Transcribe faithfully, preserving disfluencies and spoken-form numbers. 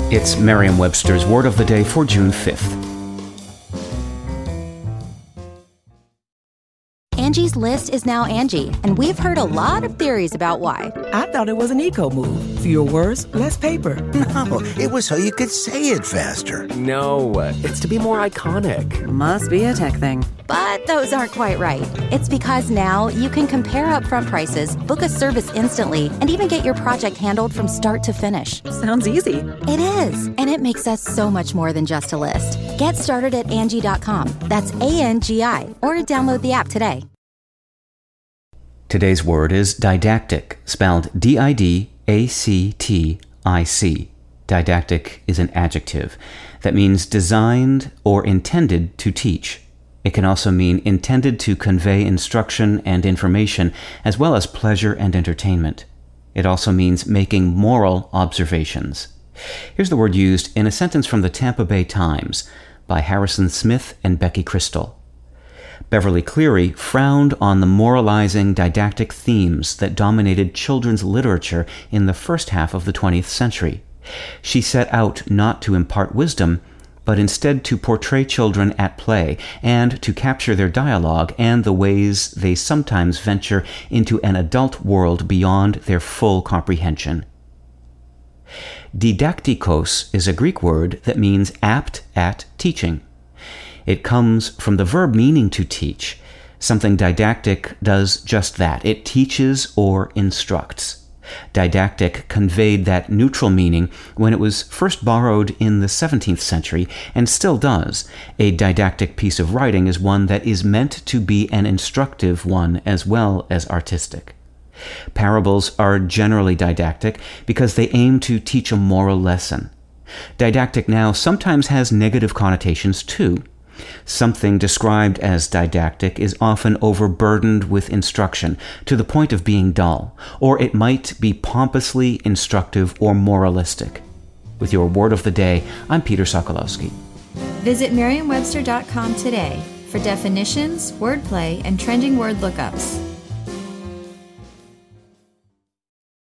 It's Merriam-Webster's Word of the Day for June fifth. Angie's List is now Angie, and we've heard a lot of theories about why. I thought it was an eco-move. Fewer words, less paper. No, it was so you could say it faster. No, it's to be more iconic. Must be a tech thing. But those aren't quite right. It's because now you can compare upfront prices, book a service instantly, and even get your project handled from start to finish. Sounds easy. It is, and it makes us so much more than just a list. Get started at Angie dot com. That's A N G I, or download the app today. Today's word is didactic, spelled D I D A C T I C. Didactic is an adjective that means designed or intended to teach. It can also mean intended to convey instruction and information, as well as pleasure and entertainment. It also means making moral observations. Here's the word used in a sentence from the Tampa Bay Times by Harrison Smith and Becky Crystal. Beverly Cleary frowned on the moralizing didactic themes that dominated children's literature in the first half of the twentieth century. She set out not to impart wisdom, but instead to portray children at play and to capture their dialogue and the ways they sometimes venture into an adult world beyond their full comprehension. Didaktikos is a Greek word that means apt at teaching. It comes from the verb meaning to teach. Something didactic does just that. It teaches or instructs. Didactic conveyed that neutral meaning when it was first borrowed in the seventeenth century and still does. A didactic piece of writing is one that is meant to be an instructive one as well as artistic. Parables are generally didactic because they aim to teach a moral lesson. Didactic now sometimes has negative connotations too. Something described as didactic is often overburdened with instruction to the point of being dull, or it might be pompously instructive or moralistic. With your Word of the Day, I'm Peter Sokolowski. Visit Merriam Webster dot com today for definitions, wordplay, and trending word lookups.